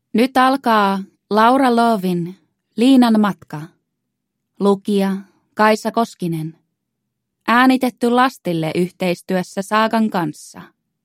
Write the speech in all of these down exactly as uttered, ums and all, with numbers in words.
Nyt alkaa Laura Loven Liinan matka. Lukija Kaisa Koskinen. Äänitetty Lastille yhteistyössä Saagan kanssa.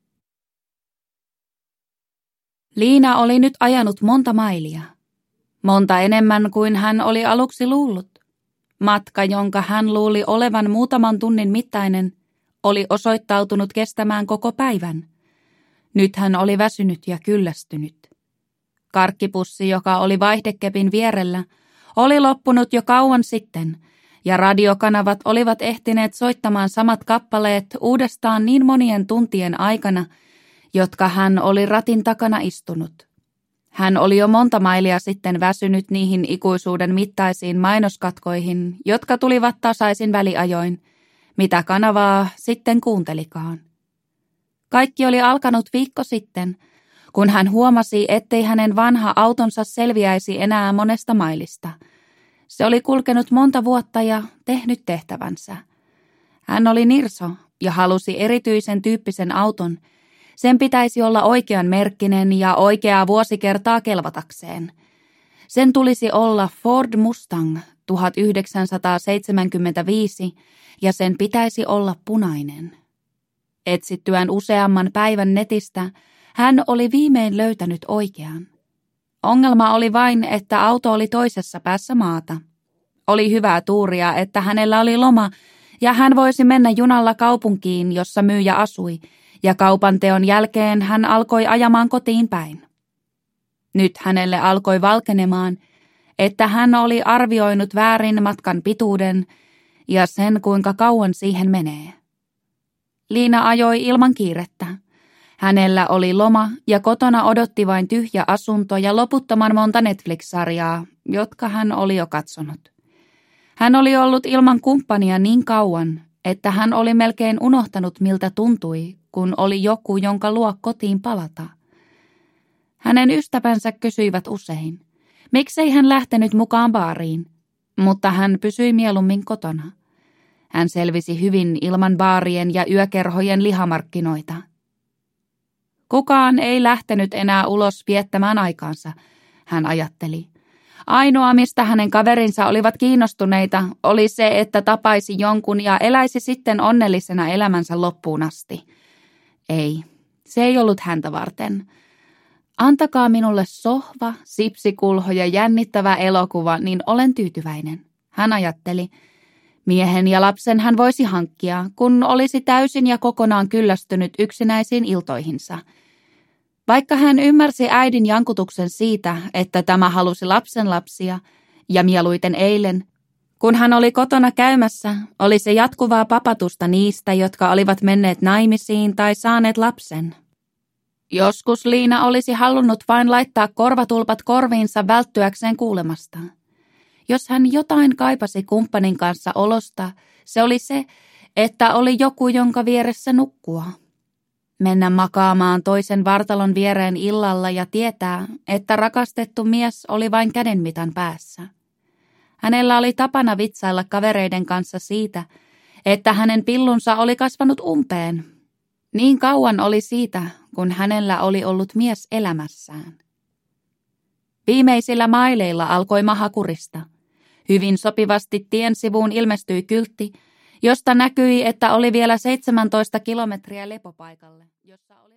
Liina oli nyt ajanut monta mailia. Monta enemmän kuin hän oli aluksi luullut. Matka, jonka hän luuli olevan muutaman tunnin mittainen, oli osoittautunut kestämään koko päivän. Nyt hän oli väsynyt ja kyllästynyt. Karkkipussi, joka oli vaihdekepin vierellä, oli loppunut jo kauan sitten, ja radiokanavat olivat ehtineet soittamaan samat kappaleet uudestaan niin monien tuntien aikana, jotka hän oli ratin takana istunut. Hän oli jo monta mailia sitten väsynyt niihin ikuisuuden mittaisiin mainoskatkoihin, jotka tulivat tasaisin väliajoin, mitä kanavaa sitten kuuntelikaan. Kaikki oli alkanut viikko sitten, kun hän huomasi, ettei hänen vanha autonsa selviäisi enää monesta mailista. Se oli kulkenut monta vuotta ja tehnyt tehtävänsä. Hän oli nirso ja halusi erityisen tyyppisen auton. Sen pitäisi olla oikean merkkinen ja oikeaa vuosikertaa kelvatakseen. Sen tulisi olla Ford Mustang tuhatyhdeksänsataaseitsemänkymmentäviisi ja sen pitäisi olla punainen. Etsittyään useamman päivän netistä, hän oli viimein löytänyt oikean. Ongelma oli vain, että auto oli toisessa päässä maata. Oli hyvää tuuria, että hänellä oli loma ja hän voisi mennä junalla kaupunkiin, jossa myyjä asui, ja kaupan teon jälkeen hän alkoi ajamaan kotiin päin. Nyt hänelle alkoi valkenemaan, että hän oli arvioinut väärin matkan pituuden ja sen, kuinka kauan siihen menee. Liina ajoi ilman kiirettä. Hänellä oli loma ja kotona odotti vain tyhjä asunto ja loputtoman monta Netflix-sarjaa, jotka hän oli jo katsonut. Hän oli ollut ilman kumppania niin kauan, että hän oli melkein unohtanut miltä tuntui, kun oli joku, jonka luo kotiin palata. Hänen ystävänsä kysyivät usein, miksei hän lähtenyt mukaan baariin, mutta hän pysyi mieluummin kotona. Hän selvisi hyvin ilman baarien ja yökerhojen lihamarkkinoita. Kukaan ei lähtenyt enää ulos viettämään aikaansa, hän ajatteli. Ainoa, mistä hänen kaverinsa olivat kiinnostuneita, oli se, että tapaisi jonkun ja eläisi sitten onnellisena elämänsä loppuun asti. Ei, se ei ollut häntä varten. Antakaa minulle sohva, sipsikulho ja jännittävä elokuva, niin olen tyytyväinen, hän ajatteli. Miehen ja lapsen hän voisi hankkia, kun olisi täysin ja kokonaan kyllästynyt yksinäisiin iltoihinsa. Vaikka hän ymmärsi äidin jankutuksen siitä, että tämä halusi lapsenlapsia, ja mieluiten eilen, kun hän oli kotona käymässä, oli se jatkuvaa papatusta niistä, jotka olivat menneet naimisiin tai saaneet lapsen. Joskus Liina olisi halunnut vain laittaa korvatulpat korviinsa välttyäkseen kuulemasta. Jos hän jotain kaipasi kumppanin kanssa olosta, se oli se, että oli joku, jonka vieressä nukkua. Mennä makaamaan toisen vartalon viereen illalla ja tietää, että rakastettu mies oli vain kädenmitan päässä. Hänellä oli tapana vitsailla kavereiden kanssa siitä, että hänen pillunsa oli kasvanut umpeen. Niin kauan oli siitä, kun hänellä oli ollut mies elämässään. Viimeisillä maileilla alkoi maha kurista. Hyvin sopivasti tien sivuun ilmestyi kyltti, josta näkyi, että oli vielä seitsemäntoista kilometriä lepopaikalle, jossa oli